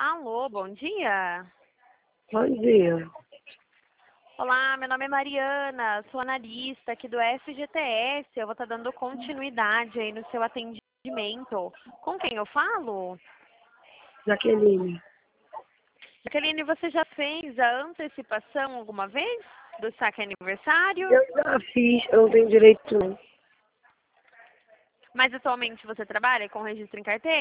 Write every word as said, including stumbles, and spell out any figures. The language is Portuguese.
Alô, bom dia. Bom dia. Olá, meu nome é Mariana, sou analista aqui do S G T S. Eu vou estar dando continuidade aí no seu atendimento. Com quem eu falo? Jaqueline. Jaqueline, você já fez a antecipação alguma vez do saque aniversário? Eu já fiz, eu não tenho direito não. Mas atualmente você trabalha com registro em carteira?